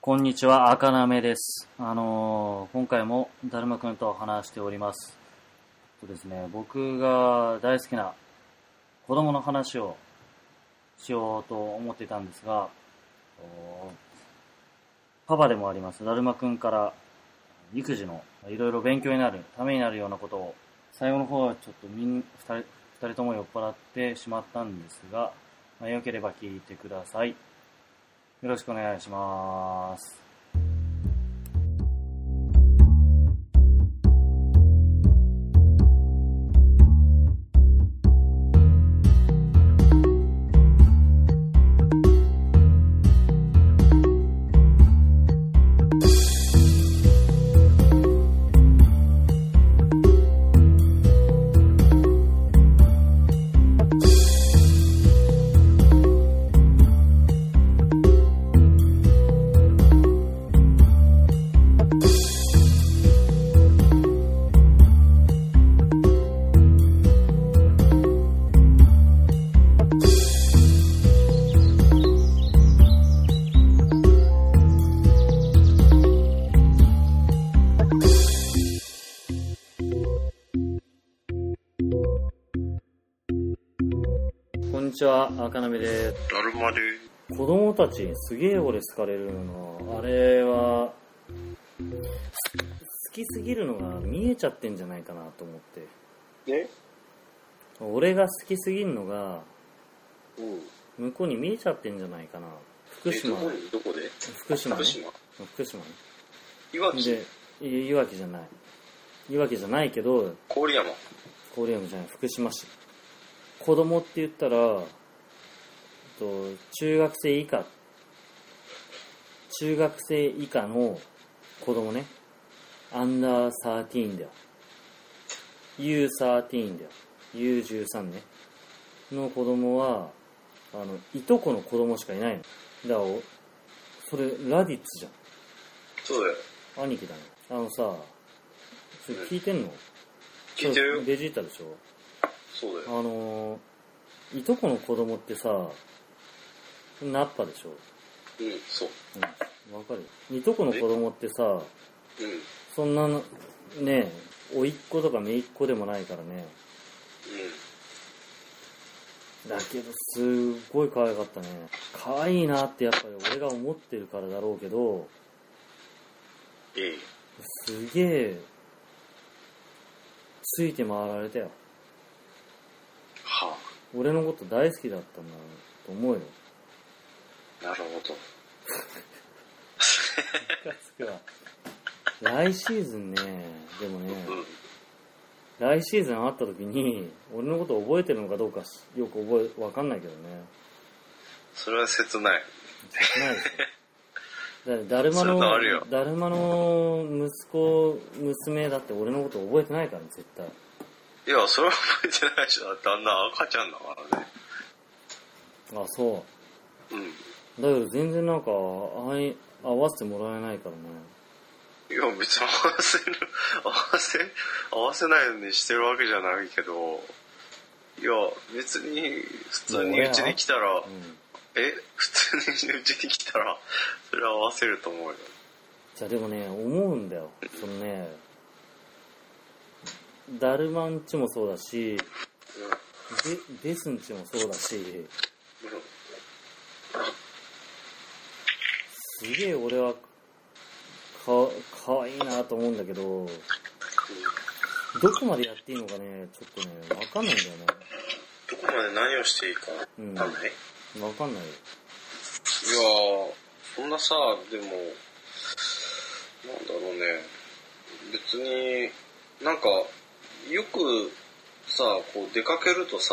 こんにちは、赤なめです。今回もだるまくんと話しております。ですね、僕が大好きな子供の話をしようと思っていたんですが、パパでもありますだるまくんから育児のいろいろ勉強になる、ためになるようなことを最後の方はちょっと二人とも酔っ払ってしまったんですが、よければ聞いてください。よろしくお願いします。こんにちは、赤なめです。 だるまで子供たちにすげえ俺好かれるの。あれは好きすぎるのが見えちゃってんじゃないかなと思って。 ね？ 俺が好きすぎるのがうん。 向こうに見えちゃってんじゃないかな。福島。 どこで？ 福島ね。福島ね。いわきじゃない。いわきじゃないけど。 郡山じゃない。福島市。子供って言ったら、中学生以下の子供ね。アンダー13だよ。U13 だよ。U13 ね。の子供は、いとこの子供しかいないの。だから、それ、ラディッツじゃん。 そうだよ。 兄貴だね。それ聞いてんの？ 聞いてるよ。 ベジータでしょ？ そうだよ。 いとこの子供ってさ、ナッパでしょ？ そう。 わかるよ。いとこの子供ってさ、そんなの、ね、おいっ子とかめいっ子でもないからね。だけど、すっごい可愛かったね。可愛いなってやっぱり俺が思ってるからだろうけど、すげえ、ついて回られたよ。 はあ。 俺のこと大好きだったんだと思うよ。 なるほど。 来シーズンね、でもね、来シーズン会った時に俺のこと覚えてるのかどうかよくわかんないけどね。 それは切ない。 切ないですよ。だるまの息子娘だって俺のこと覚えてないから絶対。 いや、それは覚えてないし、だってあんな赤ちゃんだからね。 あ、そう。だけど全然なんか合わせてもらえないからね。 いや、別に合わせないようにしてるわけじゃないけど、いや、別に普通にうちに来たら、普通にうちに来たら、それは合わせると思うよ。 じゃあでもね、思うんだよ。そのね、ダルマンちもそうだし、デスンちもそうだし、すげえ俺はかわいいなと思うんだけど、どこまでやっていいのかね、ちょっとね、わかんないんだよね。 どこまで何をしていいかわかんない？ わかんないよ。 いやー、そんなさ、でも、なんだろうね、別に、なんか、よくさ、こう出かけるとさ、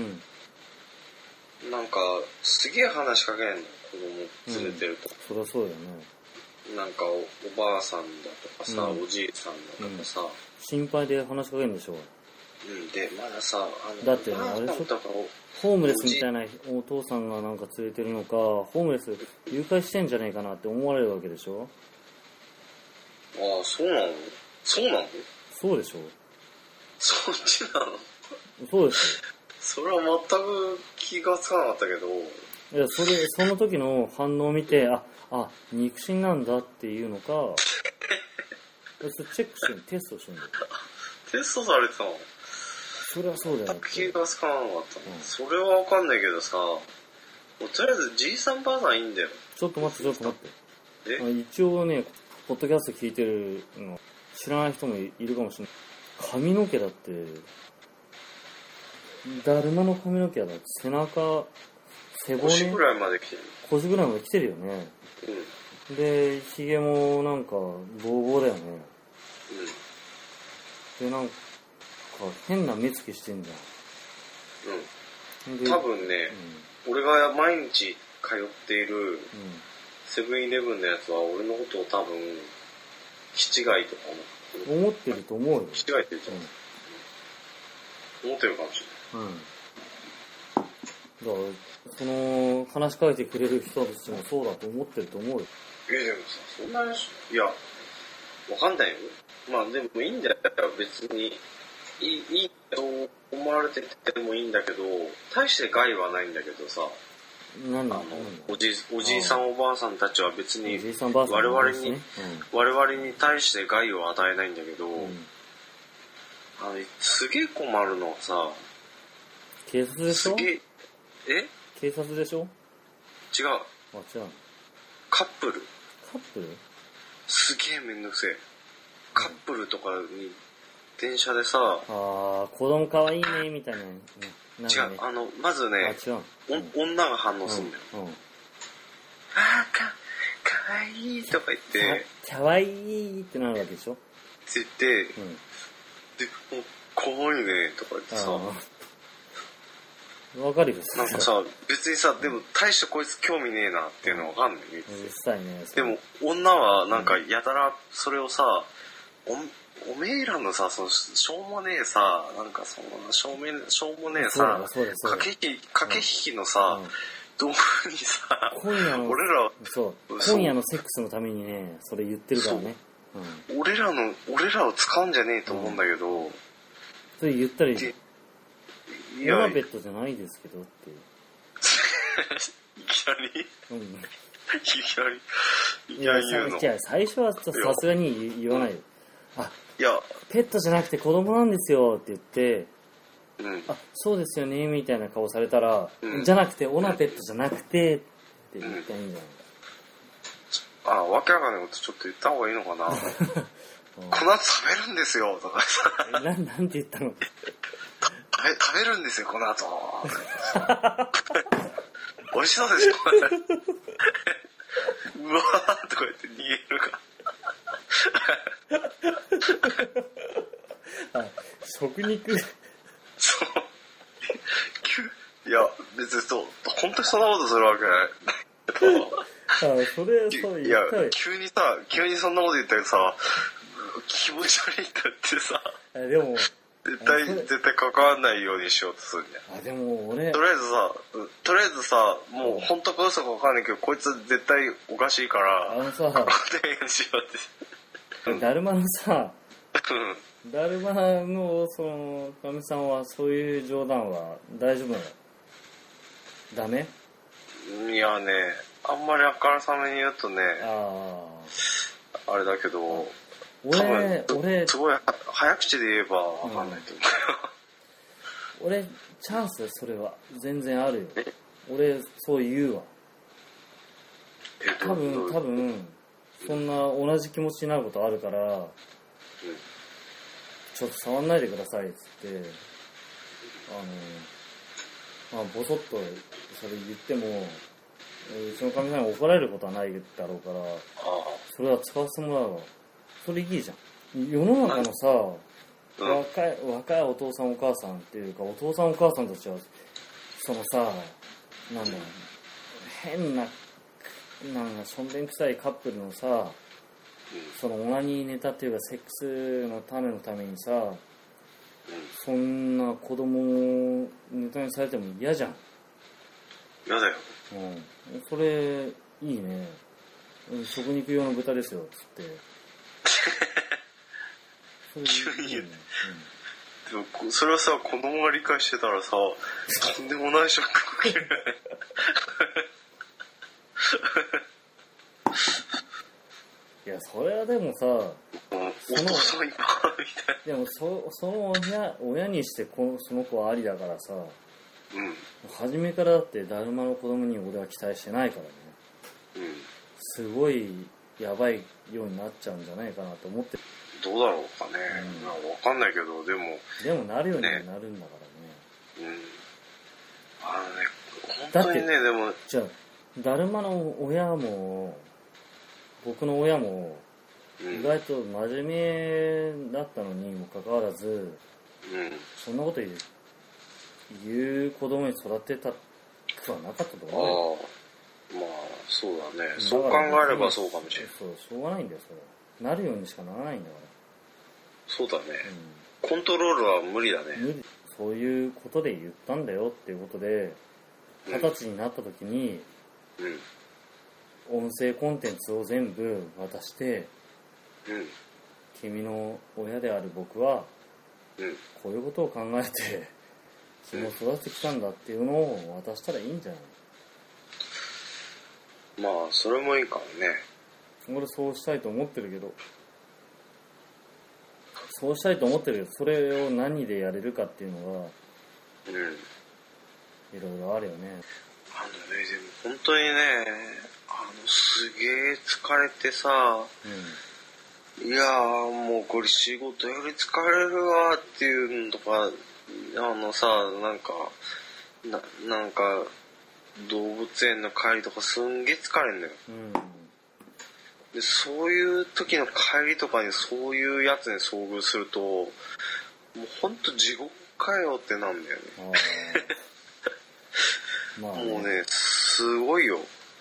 なんか、すげえ話しかけんの、子供連れてると。 そりゃそうだよね。 なんかおばあさんだとかさ、おじいさんだとかさ、 心配で話しかけるんでしょ。 で、まださ、 だってあれでしょ、ホームレスみたいなお父さんがなんか連れてるのか、ホームレス誘拐してんじゃねえかなって思われるわけでしょ。 ああ、そうなの？そうなの？ そうでしょ。 そっちなの？ そうですよ。 それは全く気がつかなかったけど。 いや、その時の反応を見て、肉親なんだっていうのか、チェックしてる、テストしてるんだよ。 テストされてたの？ それはそうだよ。 気がつかなかったの、それはわかんないけどさ、もうとりあえずじいさんばあさんいいんだよ。 ちょっと待って。一応ね、ポッドキャスト聞いてるの、知らない人もいるかもしれない。髪の毛だって、だるまの髪の毛はだって背中、背骨、 腰ぐらいまで来てる。 腰ぐらいまで来てるよね。 うん。 で、髭もなんか、ボーボーだよね。 うん。 で、なんか、変な目つきしてんじゃん。うん。多分ね、俺が毎日通っている、セブンイレブンのやつは俺のことを多分、気違いとか思ってると思うよ。 気違いって言っちゃう。思ってるかもしれない。 だから、その、話しかけてくれる人たちもそうだと思ってると思うよ。 でもさ、そんな、いや、わかんないよ。まあでもいいんだよ、別に。いいと思われててもいいんだけど、大して害はないんだけどさ、おじいさんおばあさんたちは別に我々に対して害を与えないんだけど、すげえ困るのはさ、 警察でしょ？警察でしょ？ 違う。 違う。 カップルルすげえめんどくせえ。カップルとかに電車でさ、 子供かわいいねみたいな、 違う、まずね、女が反応するんだよ。かわいいとか言ってかわいいってなるわけでしょって言って、で、かわいいねとか言ってさ、 わかるよ。 なんかさ、別にさ、でも大してこいつ興味ねえなっていうのわかんない。 実際ね。 でも女はなんかやたらそれをさ、おめえらのさ、そのしょうもねえさ、なんかそのしょうもねえさ、駆け引きのさ、道具にさ、俺ら今夜のセックスのためにね、それ言ってるからね。 俺らを使うんじゃねえと思うんだけど、 それ言ったらいいじゃん。オナベットじゃないですけどって。 いきなり言うの。 最初はさすがに言わないよ。 いや、 ペットじゃなくて子供なんですよって言って、そうですよねみたいな顔されたら、じゃなくてオナペットじゃなくてって言ったらいいんじゃない？ わけわかんないことちょっと言った方がいいのかな。この後食べるんですよとかさ。 なんて言ったの？ 食べるんですよこの後。美味しそうですよ。うわーとか言って逃げるか。 食肉。 そう。いや別に本当にそんなことするわけない。いや急にそんなこと言ったけどさ、気持ち悪いんだってさ。 でも絶対関わんないようにしようとするんだよ。 でも俺とりあえずさ、もう本当か嘘か分かんないけど、こいつ絶対おかしいから関わんないようにしようって。 だるまのさ、だるまのそのかみさんはそういう冗談は大丈夫なの？ダメ？ いやね、あんまりあからさめに言うとね、あれだけど、俺すごい早口で言えばわかんないと思う。俺チャンスそれは全然あるよ。俺そう言うわ。多分そんな同じ気持ちになることあるから、ちょっと触んないでくださいっつってボソッとそれ言っても、うちのかみさんに怒られることはないだろうから、それは使わせてもらうわ。それいいじゃん。世の中のさ、若いお父さんお母さんっていうか、お父さんお母さんたちはそのさ、なんだろう、変なしょんべん臭いカップルのさ、そのオナニーネタっていうかセックスのためにさ、そんな子供をネタにされても嫌じゃん。 嫌だよ。 それいいね。食肉用の豚ですよっつって。 急に言うね。でもそれはさ、子供が理解してたらさ、とんでもないショック受けるよね。 いや、それはでもさ、 お父さん今みたいでもその親にしてその子はありだからさ、 な。 初めからだってだるまの子供に俺は期待してないからね。すごいやばいようになっちゃうんじゃないかなと思って。 どうだろうかね。わかんないけど、でもなるようにはなるんだからね。 本当にね、でも。 じゃあ、だるまの親も、僕の親も、意外と真面目だったのにもかかわらず、そんなこと言う子供に育てたくはなかったと思う。 まあ、そうだね。そう考えればそうかもしれない。 そう、しょうがないんだよ、それ。なるようにしかならないんだから。 そうだね。コントロールは無理だね。 そういうことで言ったんだよっていうことで、20歳になった時に、音声コンテンツを全部渡して、君の親である僕は、こういうことを考えて君を育ててきたんだっていうのを渡したらいいんじゃない？ まあそれもいいかもね。 俺そうしたいと思ってるけど、それを何でやれるかっていうのは、いろいろあるよね。 でも本当にね、すげえ疲れてさ、いやーもうこれ仕事より疲れるわっていうのとか、なんか動物園の帰りとかすんげえ疲れんのよ。でそういう時の帰りとかにそういうやつに遭遇すると、もうほんと地獄かよってなんだよね。もうね、すごいよ。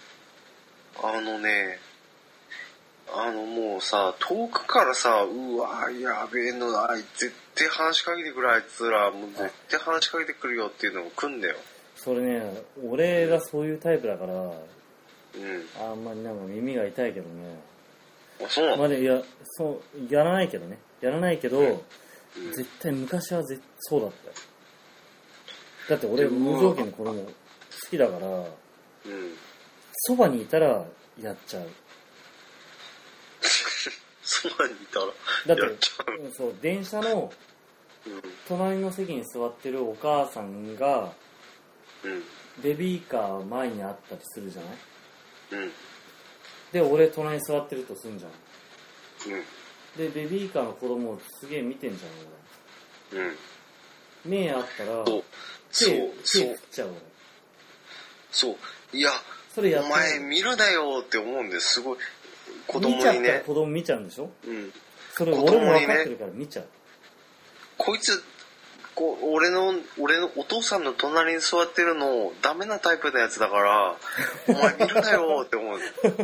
もうさ、遠くからさ、うわやべえの、絶対話しかけてくるあいつら、もう絶対話しかけてくるよっていうのが来んだよ。 それね、俺がそういうタイプだから、あんまりなんか耳が痛いけどね。 そうなの？ やらないけどね。絶対昔はそうだったよ。だって俺無条件に子供好きだから、そばにいたらやっちゃう。 そばにいたらだってそう、電車の隣の席に座ってるお母さんが、ベビーカー前にあったりするじゃない？で、俺隣に座ってるとすんじゃん。で、ベビーカーの子供をすげえ見てんじゃん、俺。目あったら、手振っちゃう、俺。 そう。いや、お前見るなよって思うんです、すごい。子供にね。 見ちゃったら子供見ちゃうんでしょ？それ俺も分かってるから見ちゃう。 こいつ、俺のお父さんの隣に座ってるのダメなタイプのやつだからお前見るなよって思う。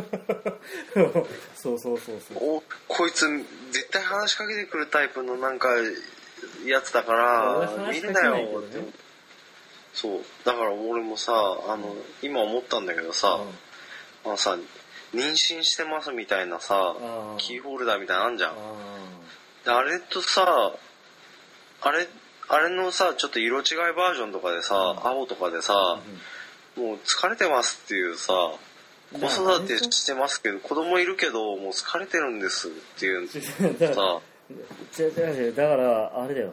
そうこいつ絶対話しかけてくるタイプのなんかやつだから見るなよって。そうだから俺もさ今思ったんだけどさ、妊娠してますみたいなさキーホルダーみたいなのあんじゃん。であれとさあれのさちょっと色違いバージョンとかでさ、青とかでさ、もう疲れてますっていうさ、子育てしてますけど子供いるけどもう疲れてるんですっていうさだからあれだよ、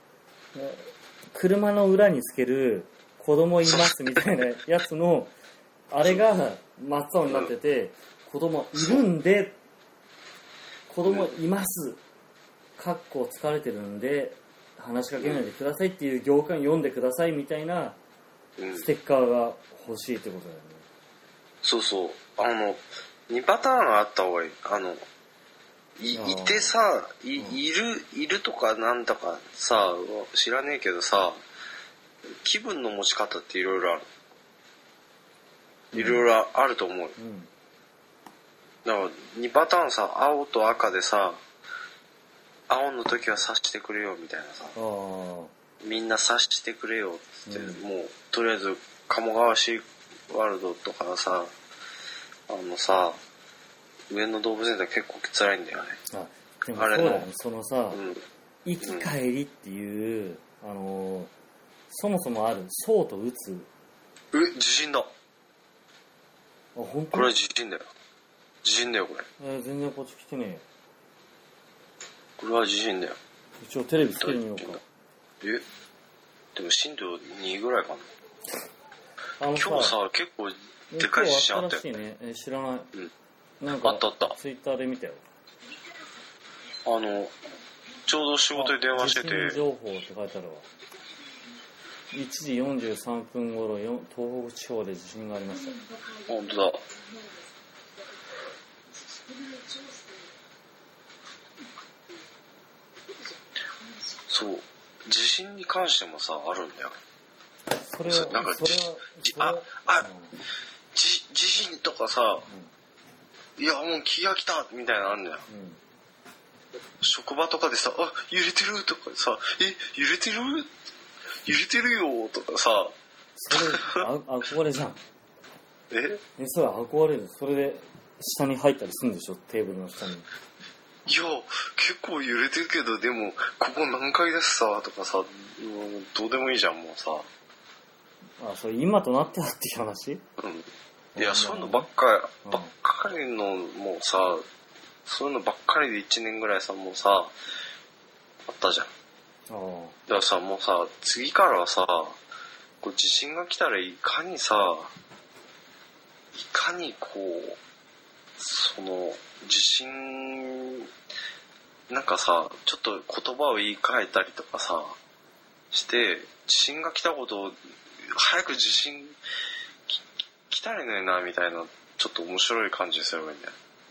車の裏につける子供いますみたいなやつのあれが真っ青になってて、子供いるんで子供いますかっこ疲れてるんで話しかけないでくださいっていう行間読んでくださいみたいなステッカーが欲しいってことだよね。 そうそう、2パターンあった方がいい。いてさ、いるとかなんだかさ知らねえけどさ、気分の持ち方っていろいろある。いろいろあると思うよ。だから2パターンさ、青と赤でさ、青の時は察してくれよみたいなさ、みんな察してくれよってって、もうとりあえず鴨川シーワールドとかさ上野動物園で結構辛いんだよね。 でもそうだよね、そのさ、行き帰りっていう、そもそもある層と打つ地震だ。 本当？ これは地震だよ。地震だよ、これ。 全然こっち来てねえよ。 これは地震だよ。 一応テレビつけてみようか。 でも震度2ぐらいかな。今日さ、結構でかい地震あったよ。 今日あったらしいね。知らない。 なんかあった。 ツイッターで見たよ。 ちょうど仕事で電話してて。 地震情報って書いてあるわ。1時43分頃、東北地方で地震がありました。 本当だ。そう。地震に関してもさ、あるんだよ。 それは、 なんか地震とかさ、いや、もう気が来たみたいなのあるんだよ。職場とかでさ、揺れてるとかさ、揺れてるよとかさ。 それ、憧れじゃん。それ憧れる。それで、下に入ったりするんでしょ、テーブルの下に。 いや、結構揺れてるけど、でも、ここ何階ですさ、とかさ、どうでもいいじゃん、もうさ。 それ今となってはっていう話？ いや、そういうのばっかりの、もうさ、そういうのばっかりで1年ぐらいさ、もうさ、あったじゃん。だからさ、もうさ、次からはさ、こう地震が来たらいかにこう、その、地震、なんかさ、ちょっと言葉を言い換えたりとかさ、して、地震が来たことを、早く地震来たらいいのにな、みたいな、ちょっと面白い感じすればいいんだよ。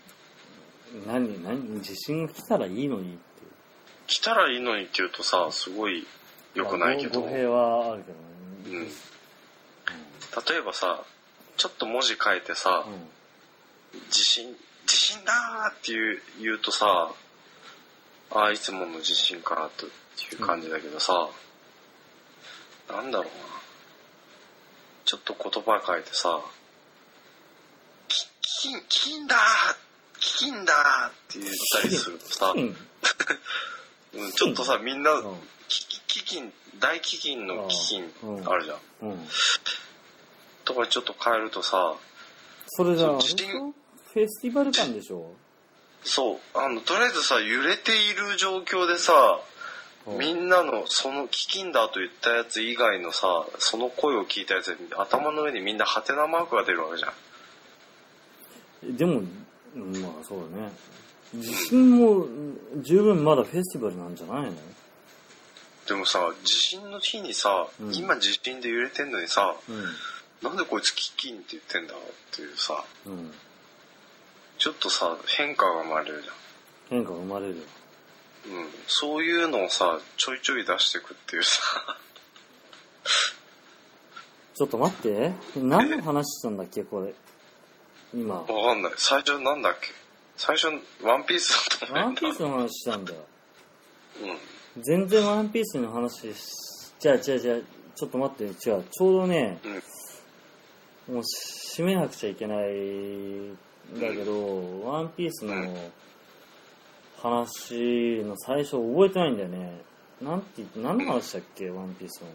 何地震が来たらいいのにって。 来たらいいのにって言うとさ、すごい良くないけど。 語弊はあるけどね。 例えばさ、ちょっと文字変えてさ、地震だーって言うとさ、いつもの地震かっていう感じだけどさ、なんだろうな。ちょっと言葉変えてさ、飢饉だーって言ったりするとさ、ちょっとさ、みんな、大飢饉の飢饉あるじゃん。とかちょっと変えるとさ、 それじゃあ、フェスティバル感でしょ？ そう。とりあえずさ、揺れている状況でさ、みんなのその飢饉だと言ったやつ以外のさ、その声を聞いたやつに頭の上にみんなハテナマークが出るわけじゃん。 でも、まあそうだね。地震も十分まだフェスティバルなんじゃないの？ でもさ、地震の日にさ、今地震で揺れてんのにさ、なんでこいつ飢饉って言ってんだっていうさ、ちょっとさ、変化が生まれるじゃん。 変化が生まれるよ。 そういうのをさ、ちょいちょい出してくっていうさ。 ちょっと待って。何の話したんだっけ、これ。今。 わかんない。最初なんだっけ？最初、ワンピースだと思う。 ワンピースの話したんだよ。全然ワンピースの話じゃあ、ちょっと待って、違う。ちょうどね、もう締めなくちゃいけないんだけど、ワンピースの話の最初覚えてないんだよね。何の話だっけ、ワンピースの。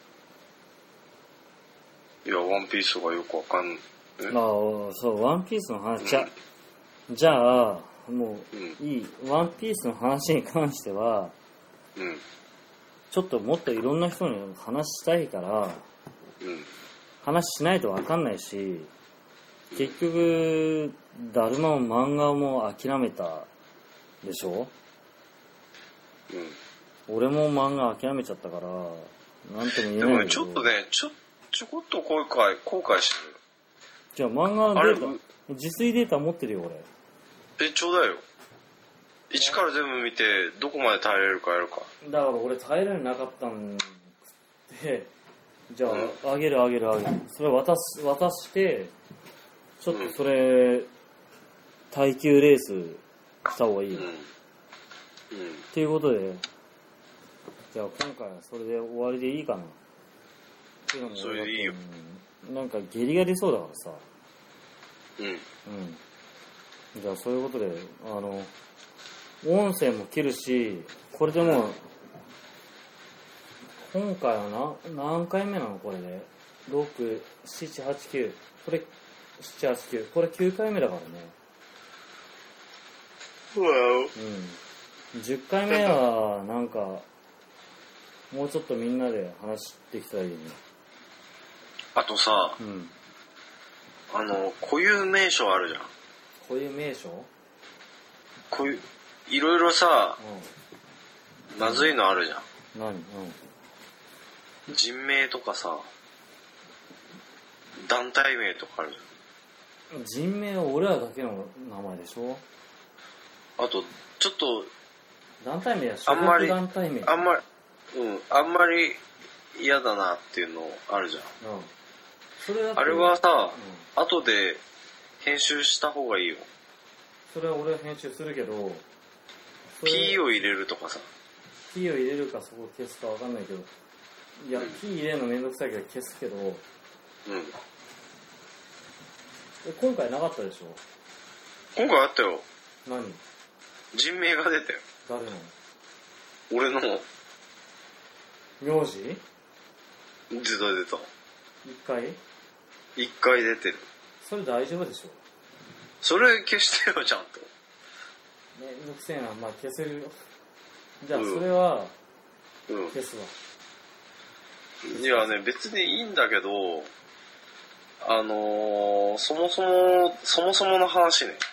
いや、ワンピースがよくわかんない。 そう、ワンピースの話、じゃあ、もういい。ワンピースの話に関しては、ちょっともっといろんな人に話したいから、話しないとわかんないし、結局、だるまも漫画も諦めたでしょ？俺も漫画諦めちゃったから、なんとも言えないんだけど。でもちょっとね、ちょこっと後悔してる。 じゃあ漫画データ、自炊データ持ってるよ俺。 ちょうだいよ。一から全部見て、どこまで耐えれるかやるか。 だから俺耐えられなかったんで、じゃあ、あげる。それ渡して、ちょっとそれ、耐久レースした方がいいよ。っていうことで、じゃあ今回はそれで終わりでいいかな。っていうのもそれでいいよ。 なんか下痢が出そうだからさ。じゃあそういうことで、音声も切るし、これでもう、今回は何回目なのこれで。6、7、8、9。これ 7、8、9。これ9回目だからね。10回目は、なんか、もうちょっとみんなで話できたらいいね。 あとさ、固有名称あるじゃん。 固有名称？ こういう、いろいろさ、まずいのあるじゃん。 何？ 人名とかさ、団体名とかあるじゃん。 人名は俺らだけの名前でしょ？ あと、ちょっと、 団体名は所属団体名。 あんまり嫌だなっていうのあるじゃん。 それだってあれはさ、後で編集した方がいいよ。 それは俺は編集するけど、 P を入れるとかさ。 P を入れるかそこを消すかわかんないけど、いや、P 入れるのめんどくさいけど消すけど、今回なかったでしょ？ 今回あったよ。 何？ 人名が出たよ。 誰の？ 俺の。 名字？ 出た。一回出てる。 それ大丈夫でしょ？ それ消してよ、ちゃんと。 めんどくせえな。まあ消せるよ。じゃあそれは、消すわ。 いやね、別にいいんだけど、そもそもの話ね。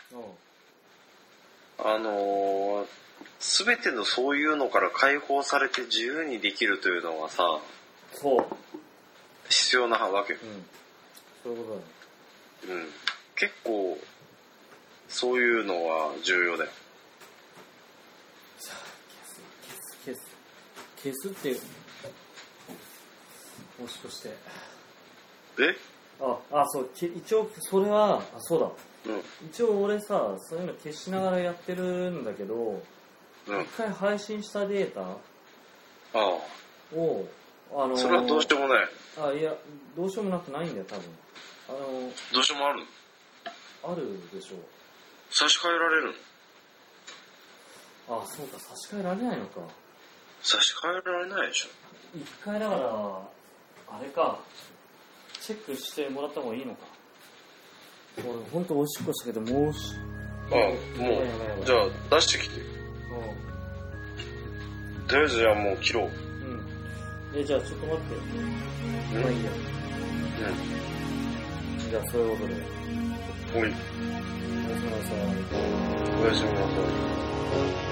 すべてのそういうのから解放されて自由にできるというのがさ、 そう。 必要なわけよ。 そういうことだね。 結構、そういうのは重要だよ。 さあ、消すって、もしかして。そう、一応、それは、そうだ。一応俺さ、そういうの消しながらやってるんだけど、一回配信したデータを、 それはどうしようもない。 いや、どうしようもなくないんだよ、多分。 どうしようもあるの？ あるでしょう。 差し替えられるの？ そうか、差し替えられないのか。 差し替えられないでしょ。 一回だから、あれか、チェックしてもらった方がいいのか。俺、ほんとおしっこしたけど、もう、 じゃあ、出してきて。とりあえずじゃあもう切ろう。 じゃあちょっと待って。まあいいや。じゃあそういうことで。 おやすみなさい。